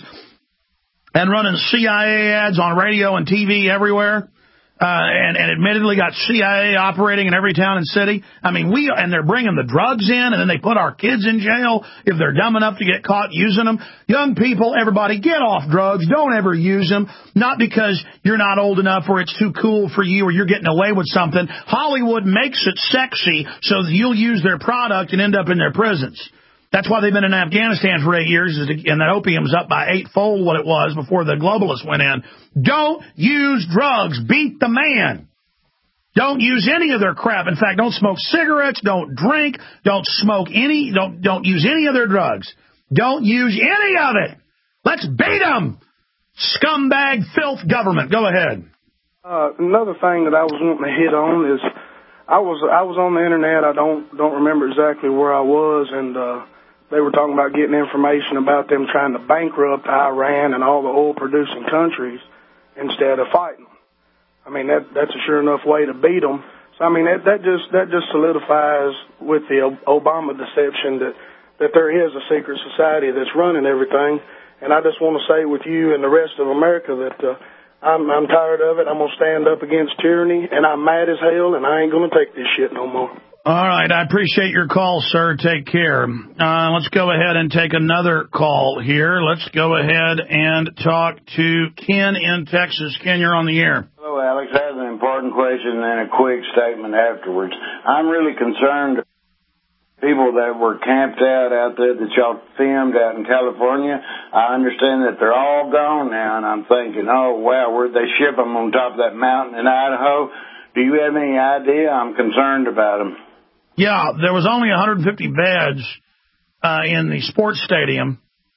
and running C I A ads on radio and T V everywhere? Uh, and, and admittedly got C I A operating in every town and city. I mean, we, and they're bringing the drugs in, and then they put our kids in jail if they're dumb enough to get caught using them. Young people, everybody, get off drugs. Don't ever use them. Not because you're not old enough or it's too cool for you or you're getting away with something. Hollywood makes it sexy so that you'll use their product and end up in their prisons. That's why they've been in Afghanistan for eight years, and that opium's up by eightfold what it was before the globalists went in. Don't use drugs. Beat the man. Don't use any of their crap. In fact, don't smoke cigarettes. Don't drink. Don't smoke any. Don't don't use any of their drugs. Don't use any of it. Let's beat them. Scumbag, filth government. Go ahead. Uh, another thing that I was wanting to hit on is I was I was on the internet. I don't don't remember exactly where I was, and uh, they were talking about getting information about them trying to bankrupt Iran and all the oil-producing countries instead of fighting them. I mean, that that's a sure enough way to beat them. So, I mean, that, that just that just solidifies with the Obama deception that, that there is a secret society that's running everything. And I just want to say with you and the rest of America that uh, I'm, I'm tired of it. I'm going to stand up against tyranny, and I'm mad as hell, and I ain't going to take this shit no more. All right. I appreciate your call, sir. Take care. Uh, let's go ahead and take another call here. Let's go ahead and talk to Ken in Texas. Ken, you're on the air. Hello, Alex. I have an important question and a quick statement afterwards. I'm really concerned people that were camped out out there that y'all filmed out in California. I understand that they're all gone now, and I'm thinking, oh, wow, where'd they ship them on top of that mountain in Idaho? Do you have any idea? I'm concerned about them. Yeah, there was only one hundred fifty beds uh, in the sports stadium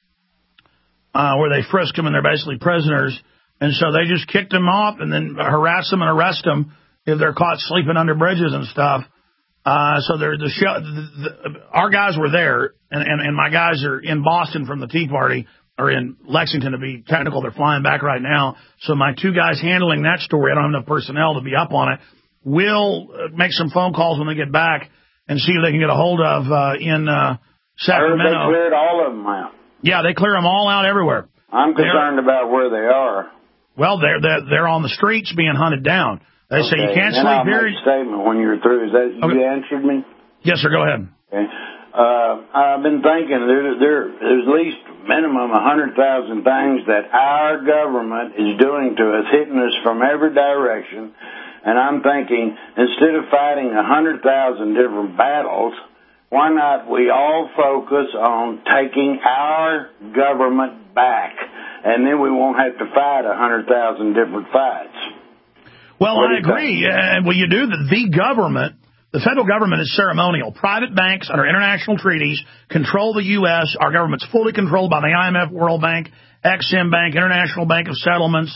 uh, where they frisked them, and they're basically prisoners. And so they just kicked them off and then harass them and arrest them if they're caught sleeping under bridges and stuff. Uh, so they're the, show, the, the our guys were there, and, and, and my guys are in Boston from the Tea Party, or in Lexington to be technical. They're flying back right now. So my two guys handling that story, I don't have enough personnel to be up on it, will make some phone calls when they get back and see if they can get a hold of uh, in uh, Sacramento. I heard they cleared all of them out. Yeah, they clear them all out everywhere. I'm concerned they're, about where they are. Well, they're, they're they're on the streets being hunted down. They okay. say you can't and sleep I'll here. Make a statement when you're through. Is that okay. You answered me? Yes, sir. Go ahead. Okay. Uh, I've been thinking there, there, there's at least minimum one hundred thousand things that our government is doing to us, hitting us from every direction. And I'm thinking, instead of fighting one hundred thousand different battles, why not we all focus on taking our government back, and then we won't have to fight one hundred thousand different fights. Well, I agree. Uh, well, you do. The, the government, the federal government is ceremonial. Private banks under international treaties control the U S Our government's fully controlled by the I M F, World Bank, Ex-Im Bank, International Bank of Settlements,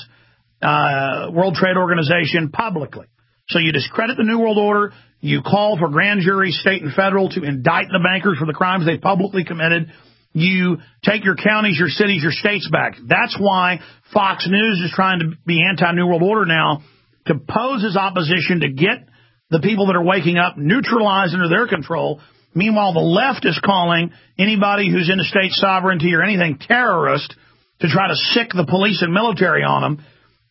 Uh, World Trade Organization publicly. So you discredit the New World Order. You call for grand juries, state and federal, to indict the bankers for the crimes they publicly committed. You take your counties, your cities, your states back. That's why Fox News is trying to be anti-New World Order now, to pose as opposition, to get the people that are waking up neutralized under their control. Meanwhile, the left is calling anybody who's into state sovereignty or anything terrorist to try to sick the police and military on them.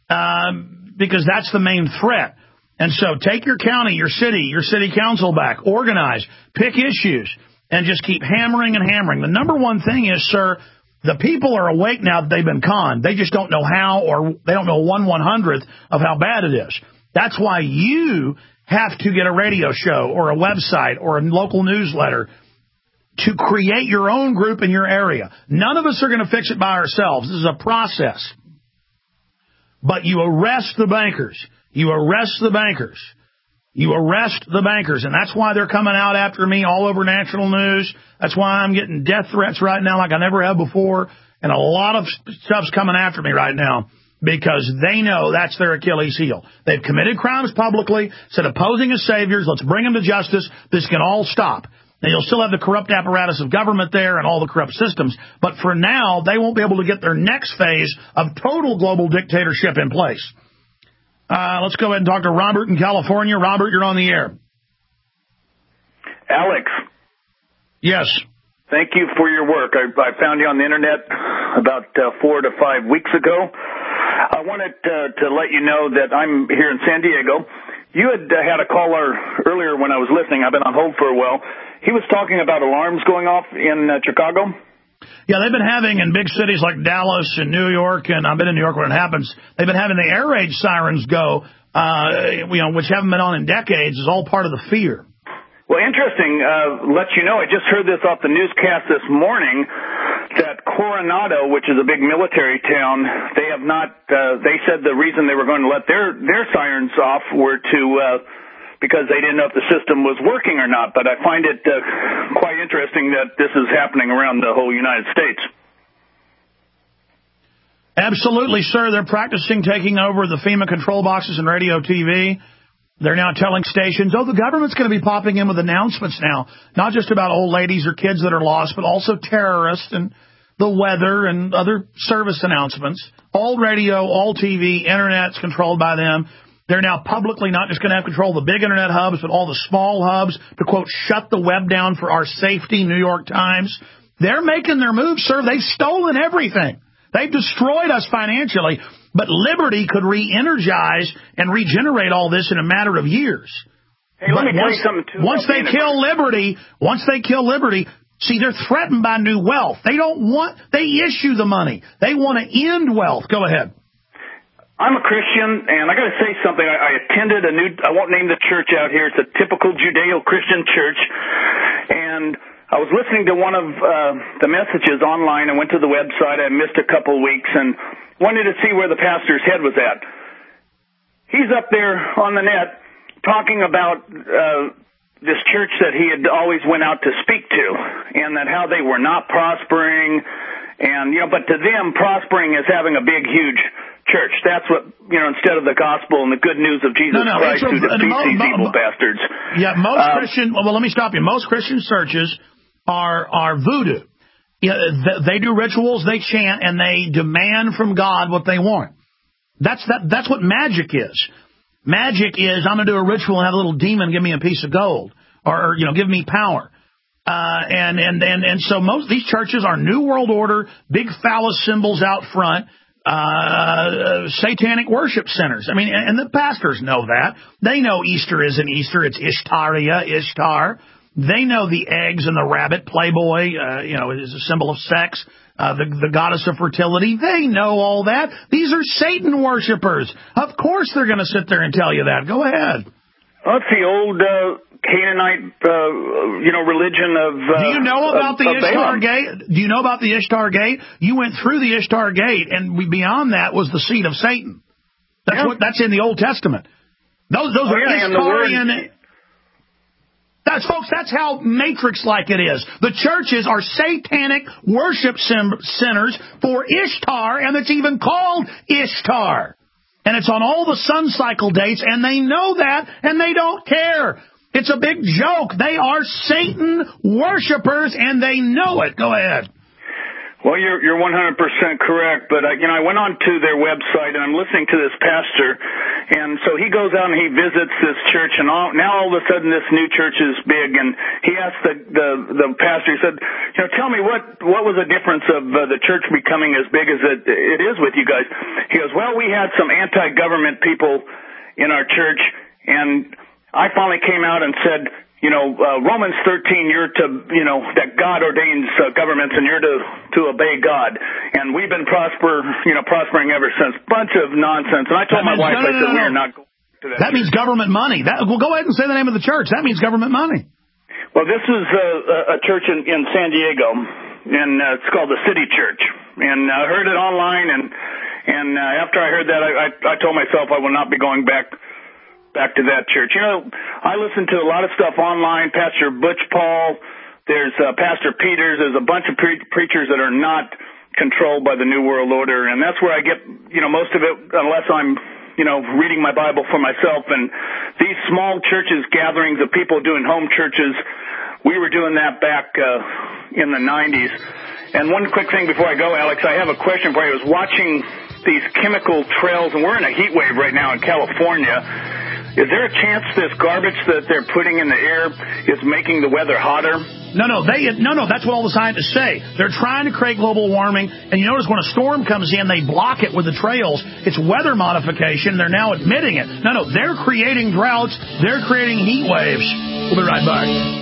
Um, because that's the main threat. And so take your county, your city, your city council back, organize, pick issues, and just keep hammering and hammering. The number one thing is, sir, The people are awake now that they've been conned. They just don't know how, or they don't know one one hundredth of how bad it is. That's why you have to get a radio show or a website or a local newsletter to create your own group in your area. None of us are going to fix it by ourselves. This is a process. But you arrest the bankers. You arrest the bankers. You arrest the bankers. And that's why they're coming out after me all over national news. That's why I'm getting death threats right now like I never have before. And a lot of stuff's coming after me right now because they know that's their Achilles heel. They've committed crimes publicly, said opposing as saviors, let's bring them to justice. This can all stop. Now, you'll still have the corrupt apparatus of government there and all the corrupt systems. But for now, they won't be able to get their next phase of total global dictatorship in place. Uh, let's go ahead and talk to Robert in California. Robert, you're on the air. Alex. Yes. Thank you for your work. I, I found you on the Internet about uh, four to five weeks ago. I wanted uh, to let you know that I'm here in San Diego. You had uh, had a caller earlier when I was listening. I've been on hold for a while. He was talking about alarms going off in uh, Chicago. Yeah, they've been having in big cities like Dallas and New York, and I've been in New York when it happens, they've been having the air raid sirens go, uh, you know, which haven't been on in decades, is all part of the fear. Well, interesting. Uh, let you know, I just heard this off the newscast this morning that Coronado, which is a big military town, they have not, uh, they said the reason they were going to let their, their sirens off were to, uh, because they didn't know if the system was working or not. But I find it uh, quite interesting that this is happening around the whole United States. Absolutely, sir. They're practicing taking over the FEMA control boxes and radio T V. They're now telling stations, oh, the government's going to be popping in with announcements now, not just about old ladies or kids that are lost, but also terrorists and the weather and other service announcements. All radio, all T V, Internet's controlled by them. They're now publicly not just going to have control of the big Internet hubs, but all the small hubs to, quote, shut the web down for our safety, New York Times. They're making their moves, sir. They've stolen everything. They've destroyed us financially. But liberty could re-energize and regenerate all this in a matter of years. Hey, let me once, tell you something, too. Once they kill liberty, once they kill liberty, see, they're threatened by new wealth. They don't want, they issue the money. They want to end wealth. Go ahead. I'm a Christian, and I got to say something. I, I attended a new, I won't name the church out here. It's a typical Judeo-Christian church, and I was listening to one of uh, the messages online. I went to the website. I missed a couple weeks and wanted to see where the pastor's head was at. He's up there on the net talking about uh, this church that he had always went out to speak to, and that how they were not prospering, and you know, but to them, prospering is having a big, huge church. That's what, you know, instead of the gospel and the good news of Jesus no, no, Christ who defeats mo- these mo- evil mo- bastards. Yeah, most um, Christian, well, let me stop you. Most Christian churches are, are voodoo. Yeah, they do rituals, they chant, and they demand from God what they want. That's that. That's what magic is. Magic is, I'm going to do a ritual and have a little demon give me a piece of gold, or, or you know, give me power. Uh, and, and, and, and so most these churches are New World Order, big phallus symbols out front, uh, satanic worship centers. I mean, and, and the pastors know that. They know Easter isn't Easter, it's Ishtaria, Ishtar. They know the eggs and the rabbit, Playboy, uh, you know, is a symbol of sex, uh, the, the goddess of fertility. They know all that. These are Satan worshipers. Of course they're going to sit there and tell you that. Go ahead. Well, it's the old uh, Canaanite, uh, you know, religion of. Uh, Do you know about of, the of Ishtar Balaam. Gate? Do you know about the Ishtar Gate? You went through the Ishtar Gate, and we, beyond that was the seat of Satan. That's yeah. what. That's in the Old Testament. Those, those oh, are yeah, Ishtarian. That's, folks, that's how Matrix-like it is. The churches are satanic worship sim- centers for Ishtar, and it's even called Ishtar. And it's on all the sun cycle dates, and they know that, and they don't care. It's a big joke. They are Satan worshipers, and they know it. Go ahead. Well, you're you're one hundred percent correct, but uh, you know, I went on to their website and I'm listening to this pastor, and so he goes out and he visits this church, and all, now all of a sudden this new church is big, and he asked the the, the pastor, he said, you know, tell me what what was the difference of uh, the church becoming as big as it it is with you guys? He goes, well, we had some anti-government people in our church, and I finally came out and said, you know, uh, Romans thirteen, you're to, you know, that God ordains uh, governments and you're to, to obey God. And we've been prosper, you know, prospering ever since. Bunch of nonsense. And I told my wife, no, no, I said, no, no. we are not going to that. That means government money. That, well, go ahead and say the name of the church. That means government money. Well, this is a, a church in, in San Diego, and uh, it's called the City Church. And I heard it online, and, and uh, after I heard that, I, I, I told myself I will not be going back back to that church. You know, I listen to a lot of stuff online, Pastor Butch Paul, there's uh, Pastor Peters, there's a bunch of pre- preachers that are not controlled by the New World Order, and that's where I get, you know, most of it, unless I'm, you know, reading my Bible for myself. And these small churches, gatherings of people doing home churches, we were doing that back uh, in the nineties. And one quick thing before I go, Alex, I have a question for you. I was watching these chemical trails, and we're in a heat wave right now in California. Is there a chance this garbage that they're putting in the air is making the weather hotter? No, no, they, no, no, that's what all the scientists say. They're trying to create global warming, and you notice when a storm comes in, they block it with the trails. It's weather modification. They're now admitting it. No, no, they're creating droughts. They're creating heat waves. We'll be right back.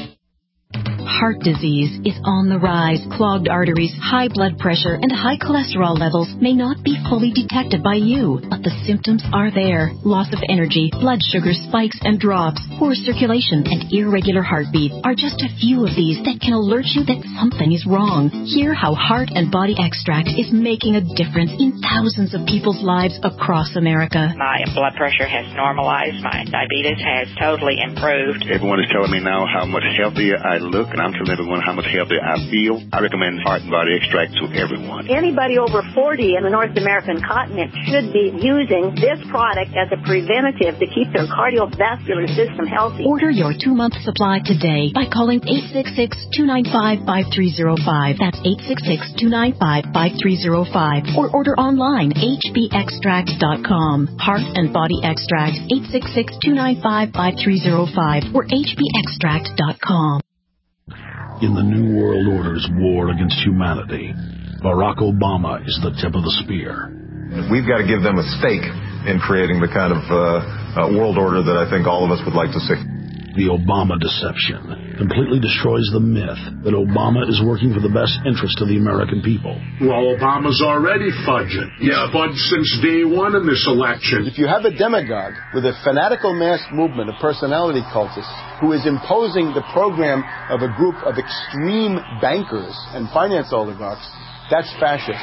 Heart disease is on the rise. Clogged arteries, high blood pressure, and high cholesterol levels may not be fully detected by you, but the symptoms are there. Loss of energy, blood sugar spikes and drops, poor circulation, and irregular heartbeat are just a few of these that can alert you that something is wrong. Hear how Heart and Body Extract is making a difference in thousands of people's lives across America. My blood pressure has normalized. My diabetes has totally improved. Everyone is telling me now how much healthier I look, and I'm telling everyone how much healthier I feel. I recommend Heart and Body Extract to everyone. Anybody over forty in the North American continent should be using this product as a preventative to keep their cardiovascular system healthy. Order your two-month supply today by calling eight six six, two nine five, five three zero five. That's eight six six, two nine five, five three zero five. Or order online, h b extract dot com. Heart and Body Extract, eight six six, two nine five, five three zero five or h b extract dot com. In the New World Order's war against humanity, Barack Obama is the tip of the spear. We've got to give them a stake in creating the kind of uh, uh, world order that I think all of us would like to see. The Obama deception completely destroys the myth that Obama is working for the best interest of the American people. Well, Obama's already fudging. Yeah, fudged since day one in this election. If you have a demagogue with a fanatical mass movement of personality cultists who is imposing the program of a group of extreme bankers and finance oligarchs, that's fascism.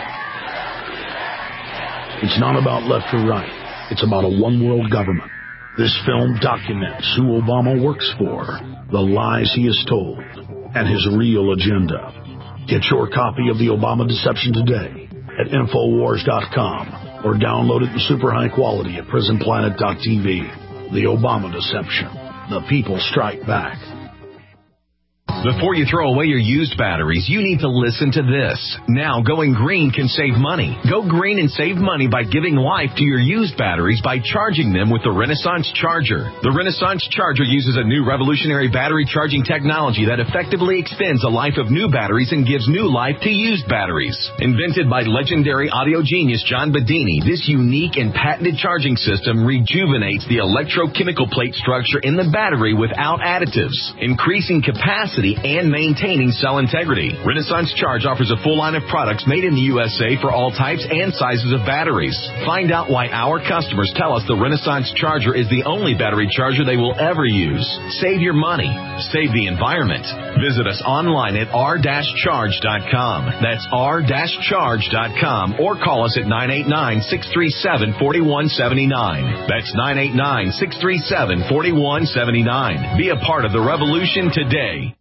It's not about left or right. It's about a one-world government. This film documents who Obama works for, the lies he has told, and his real agenda. Get your copy of The Obama Deception today at Infowars dot com or download it in super high quality at Prison Planet dot t v. The Obama Deception. The people strike back. Before you throw away your used batteries, you need to listen to this. Now, going green can save money. Go green and save money by giving life to your used batteries by charging them with the Renaissance Charger. The Renaissance Charger uses a new revolutionary battery charging technology that effectively extends the life of new batteries and gives new life to used batteries. Invented by legendary audio genius John Bedini, this unique and patented charging system rejuvenates the electrochemical plate structure in the battery without additives, increasing capacity and maintaining cell integrity. Renaissance Charge offers a full line of products made in the U S A for all types and sizes of batteries. Find out why our customers tell us the Renaissance Charger is the only battery charger they will ever use. Save your money. Save the environment. Visit us online at r dash charge dot com. That's r dash charge dot com or call us at nine eight nine, six three seven, four one seven nine. That's nine eight nine, six three seven, four one seven nine. Be a part of the revolution today.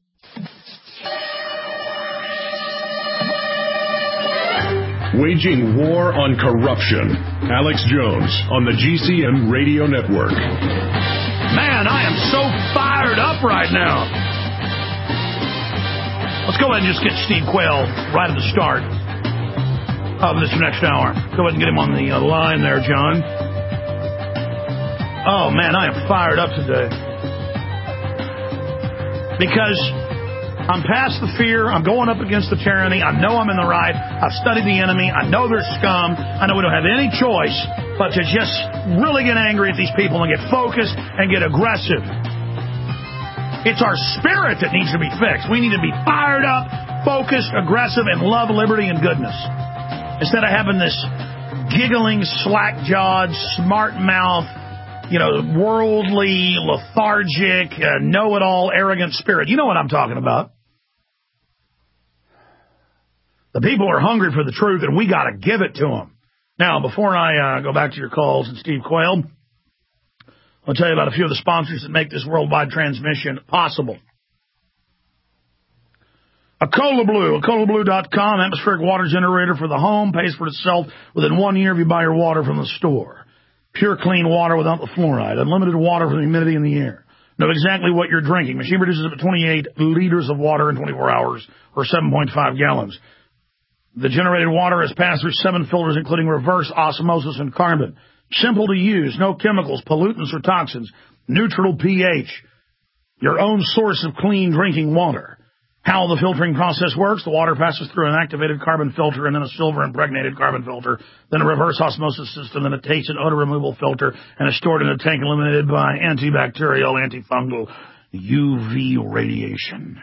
Waging war on corruption. Alex Jones on the G C N Radio Network. Man, I am so fired up right now. Let's go ahead and just get Steve Quayle right at the start of this next hour. Go ahead and get him on the uh, line there, John. Oh, man, I am fired up today. Because I'm past the fear. I'm going up against the tyranny. I know I'm in the right. I've studied the enemy. I know they're scum. I know we don't have any choice but to just really get angry at these people and get focused and get aggressive. It's our spirit that needs to be fixed. We need to be fired up, focused, aggressive, and love liberty and goodness. Instead of having this giggling, slack-jawed, smart-mouth, you know, worldly, lethargic, uh, know-it-all, arrogant spirit. You know what I'm talking about. The people are hungry for the truth, and we got to give it to them. Now, before I uh, go back to your calls and Steve Quayle, I'll tell you about a few of the sponsors that make this worldwide transmission possible. Acola Blue, acola blue dot com, atmospheric water generator for the home, pays for itself within one year if you buy your water from the store. Pure, clean water without the fluoride, unlimited water for the humidity in the air. Know exactly what you're drinking. Machine produces up to twenty-eight liters of water in twenty-four hours, or seven point five gallons. The generated water is passed through seven filters, including reverse osmosis and carbon. Simple to use, no chemicals, pollutants, or toxins. Neutral pH. Your own source of clean drinking water. How the filtering process works: the water passes through an activated carbon filter and then a silver-impregnated carbon filter, then a reverse osmosis system, then a taste and odor removal filter, and is stored in a tank illuminated by antibacterial, antifungal U V radiation.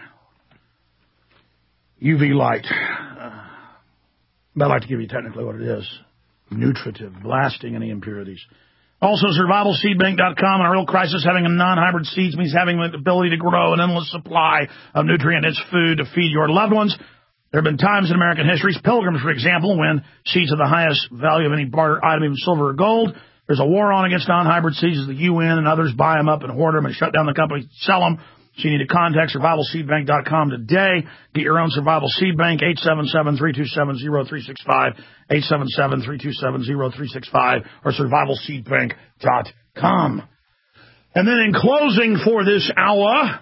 U V light. Uh, I'd like to give you technically what it is. Nutritive, blasting any impurities. Also, survival seed bank dot com. In a real crisis, having a non-hybrid seeds means having the ability to grow an endless supply of nutrient-rich food to feed your loved ones. There have been times in American history, pilgrims, for example, when seeds are the highest value of any barter item, even silver or gold. There's a war on against non-hybrid seeds as the U N and others buy them up and hoard them and shut down the companies that sell them. So you need to contact survival seed bank dot com today. Get your own Survival Seed Bank, eight seven seven, three two seven, zero three six five, eight seven seven, three two seven, zero three six five, or survival seed bank dot com. And then in closing for this hour,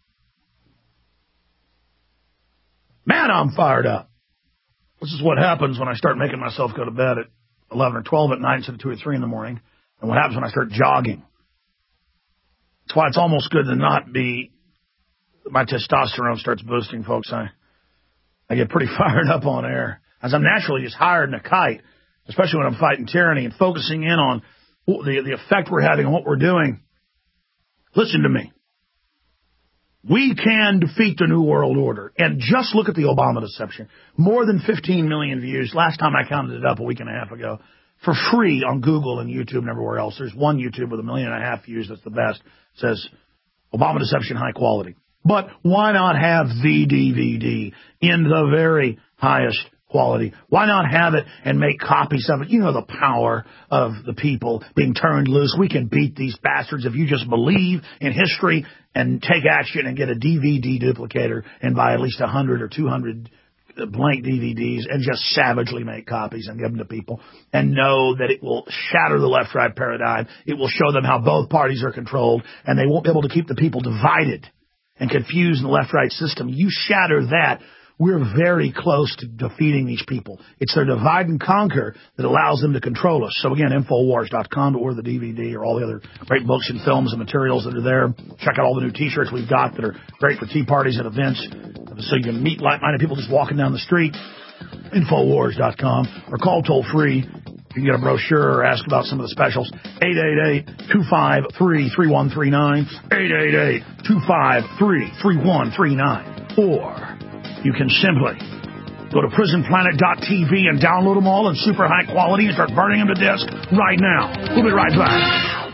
man, I'm fired up. This is what happens when I start making myself go to bed at eleven or twelve at night instead of two or three in the morning, and what happens when I start jogging. That's why it's almost good to not be, my testosterone starts boosting, folks. I, I get pretty fired up on air, as I'm naturally just higher than a kite, especially when I'm fighting tyranny and focusing in on the, the effect we're having on what we're doing. Listen to me. We can defeat the New World Order. And just look at the Obama deception. More than fifteen million views. Last time I counted it up a week and a half ago. For free on Google and YouTube and everywhere else. There's one YouTube with a million and a half views that's the best. It says, Obama deception, high quality. But why not have the D V D in the very highest quality? Why not have it and make copies of it? You know the power of the people being turned loose. We can beat these bastards if you just believe in history and take action and get a D V D duplicator and buy at least one hundred or two hundred blank D V Ds and just savagely make copies and give them to people and know that it will shatter the left-right paradigm. It will show them how both parties are controlled, and they won't be able to keep the people divided and confused in the left-right system. You shatter that, we're very close to defeating these people. It's their divide and conquer that allows them to control us. So again, infowars dot com to order the D V D or all the other great books and films and materials that are there. Check out all the new T-shirts we've got that are great for tea parties and events, so you can meet like-minded people just walking down the street. infowars dot com, or call toll-free. You can get a brochure or ask about some of the specials. eight eight eight, two five three, three one three nine, eight eight eight, two five three, three one three nine, or you can simply go to prison planet dot t v and download them all in super high quality and start burning them to disk right now. We'll be right back.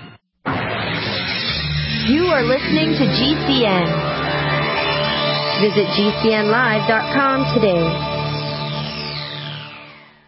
You are listening to G C N. Visit G C N live dot com today.